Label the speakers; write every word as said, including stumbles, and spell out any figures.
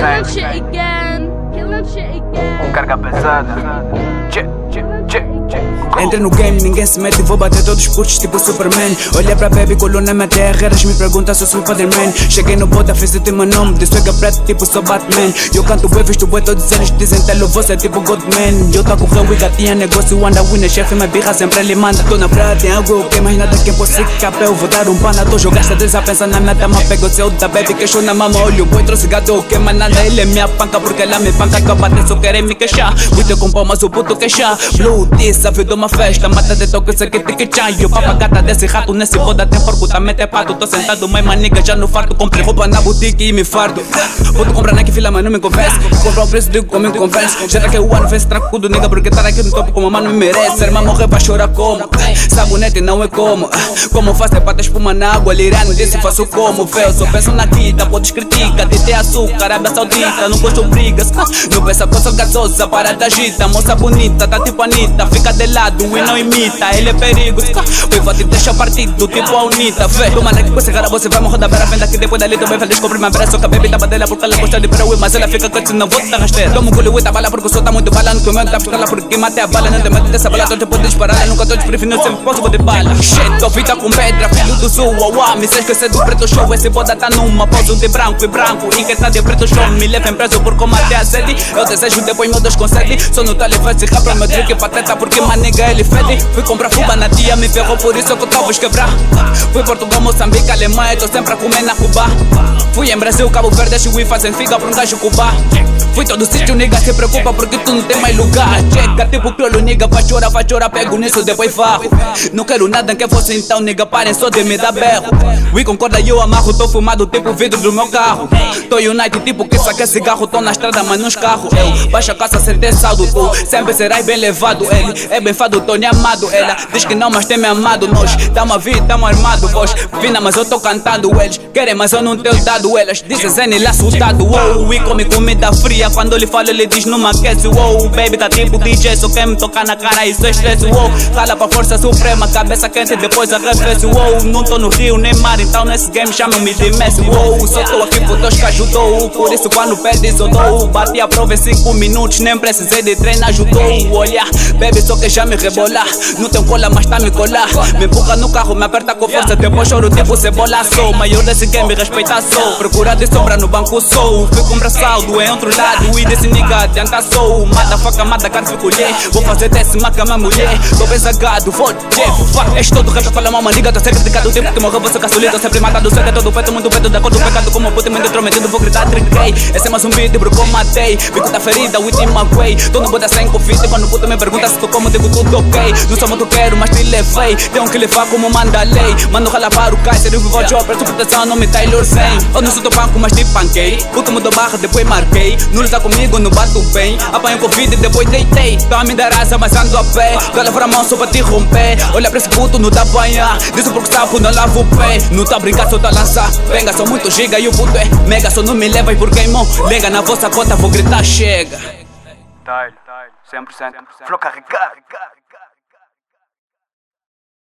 Speaker 1: Killing shit again. Killing shit again. Carga pesada. Che, che, che, che.
Speaker 2: Entra no game, ninguém se mete, vou bater todos os putos tipo Superman. Olha pra baby, coluna na minha terra, eras me perguntam se eu sou Spiderman. Cheguei no bota, fiz o teu nome, de swagger preto tipo sou Batman. Eu canto bué, visto bué, todos eles dizem telo, você é tipo Godman. Eu toco ramo e gatinha, negócio anda winner, chefe, minha birra sempre ele manda. Tô na praia, tem algo que mais nada quem possa capel. Vou dar um pana, tô jogando xadrez a pensar na minha dama. Pego o seu da baby, queixo na mama, olho, boi, trouxe gato, que mais nada, ele é minha panca, porque ela me panca, tua bater, só querem me queixar. Muito com pau, mas o puto queixar. Blue Tissa, viu de uma festa, mata de toque, isso aqui tem que tchau. Eu papa gata desse rato, nesse boda tem porco, também tem pato. Tô sentado, mãe maniga, já no farto. Comprei roupa na boutique e me fardo. Puto comprar na que fila, mas não me conversa. Comprar o preço, digo comigo conversa. Já que o ano fez tracudo, nigga, porque tá aqui no topo como a mano me merece. Ser irmã morrer pra chorar como? Sabonete não é como. Como faz é pra espuma na água, lirano disse faço como. Véu, só penso na quita, podes critica. De ter açúcar, Arábia Saudita, não gosto brigas. Não pensa coisa gasosa, para da agita. Moça bonita, tá tipo Anitta. Fica de lado e não imita, ele é perigo. Foi te deixa partido, tipo a Unita. Vê, toma like com esse cara, você vai morrer da beira. Venda que depois dali tu vai feliz, descobrir minha beira. Só que a baby tava dela porque ela gosta de beira. Mas ela fica com não vou te rasteira. Toma um culo e tá bala porque o sol tá muito bala. No que o meu tá pistola porque matei a bala. Não tem medo dessa bala, tô tipo disparada. Nunca tô desprevenido, sempre posso de bala. Shit, tô fita com pedra, filho do sul. Uau, me sei esquecer do preto show. Esse boda tá numa pose de branco e branco. E quem tá de preto show me leva em preso por combater a sede. Eu desejo depois meu Deus concede. Só no telefone se rapra meu trick pateta porque manega ele fede. Fui comprar fuba na tia, me ferrou por isso que eu tava quebrar. Fui Portugal, Moçambique, Alemanha, tô sempre a comer na Cuba. Fui em Brasil, Cabo Verde, Chuí, fazem figa pra um gajo Cuba. Fui todo sítio, nigga, se preocupa porque tu não tem mais lugar. Chega, tipo crioulo, nigga, vai chorar, vai chorar, pego nisso, depois farro. Não quero nada que fosse então, nigga, parem só de me dar berro. We concorda, eu amarro, tô fumado, tipo vidro do meu carro. Tô United, tipo que saque cigarro, tô na estrada, mas nos carros. Eu baixa a caça sem ter saldo, tu sempre serás bem levado. Ele é bem fado, tô nem amado. Ela diz que não, mas tem me amado. Nós tamo a vir, tamo armado. Voz fina, mas eu tô cantando. Eles querem, mas eu não tenho dado. Elas dizem Zen, ele assustado. Wow, e come comida fria. Quando ele fala, ele diz não me aquece. Wow, baby, tá tipo D J, só quer me tocar na cara, isso é estresse. Wow, fala pra força suprema, cabeça quente, depois arrefece. Wow, não tô no Rio nem mar, então nesse game chamam-me de Messi. Wow, só tô aqui por Deus que ajudou. Por isso quando pede, eu dou. Bati a prova em cinco minutos, nem precisei de treino, ajudou. Olha, baby, só que já me rebolar. Não tem cola, mas tá me colar. Me empurra no carro, me aperta com força, depois choro tipo cebola. Sou maior desse game, respeita sou. Procura de sombra no banco sou. Fui comprar saldo em outro lado e desse nigga tenta sou. Mata faca, mata cara, fico lhe. Vou fazer décima com a minha mulher. Tô bem zagado, vou te és todo rap, fala mal, maniga. Tô sempre criticado, o tempo que morreu, você caçulito. Tô sempre matado, sei que é todo feito, muito pedo. Da cor do pecado, como puto, me intrometido. Vou gritar, trinquei. Esse é mais um beat, bro, como matei. Bico da ferida, o itima way. Tô no boda sem confite, quando o puto me pergunta se tô como, digo tudo ok. Não sou muito quero, mas te levei. Tenho que levar como manda a lei. Mando rala para o cais, seria o vivo job, preço proteção, não me Taylor Zen. Eu não sou do banco, mas te panquei. Puto mudou barra, depois marquei. Não luta comigo, não bato bem. Apanho Covid, depois deitei. Tô a me dar asa, mas ando a pé. Tô a levar a mão só pra te romper. Olha pra esse puto, não tá apanhar. Diz o porque sapo, não lavo o pé. Não tá a brincar, só tá a lançar. Venga, sou muito giga e o puto é mega. Só não me leva por queimou. Lega na vossa conta, vou gritar, chega.
Speaker 1: cem por cento. Flow carregado.